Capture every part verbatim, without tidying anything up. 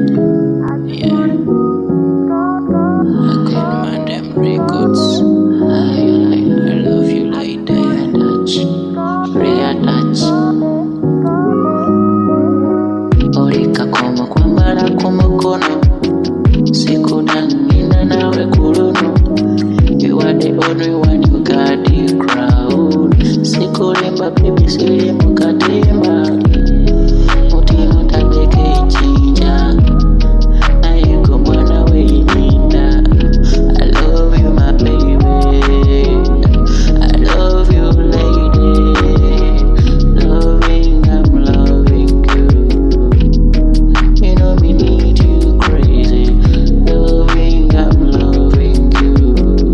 Yeah, I got my damn records. I, I, I love you like that. Touch, real touch. Orika como kwambara kumukono, sikudangina nawe kuruno. You are the only one, you got the crowd. Sikulimba baby, silimu katimba. Mutima tateke chinja. Na yuko mwana weininda. I love you my baby. I love you lady. Loving, I'm loving you. You know me need you crazy. Loving, I'm loving you.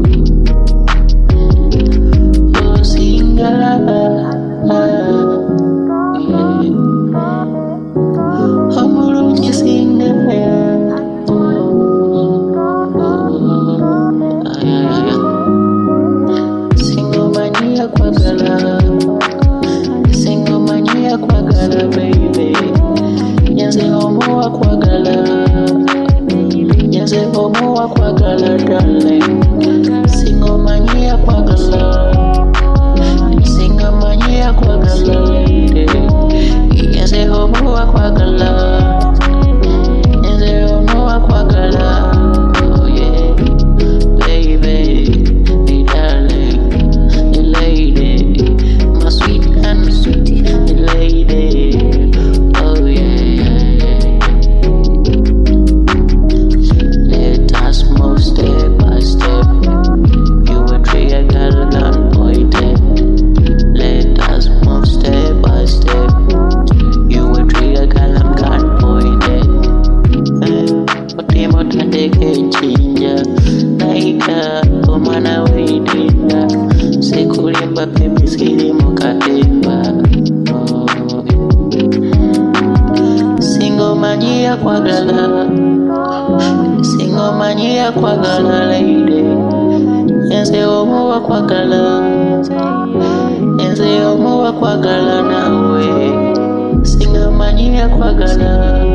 Oh singa. Omulungi singa. Singomanyia kwagala. Singomanyia kwagala baby. Nyenze omuwa kwagala. Nyenze omuwa kwagala darling. Singomanyia kwagala. Singomanyia kwagala lady. Nyenze omuwa kwagala. Nyenze omuwa kwagala. Oh yeah, baby, hey darling, hey lady, my sweet and sweet lady. Oh yeah, let us move step by step. You a tree, girl, gun pointed. Let us move step by step. You a tree, girl, I'm gun pointed. Mutima tateke chinja. Naika omwana weininda. Sikulimba baby, silimu katimba. Oh. Singomanyia kwagala. Singomanyia kwagala lady. Nyenze omuwa kwagala. Nyenze omuwa kwagala nawe. Singomanyia kwagala.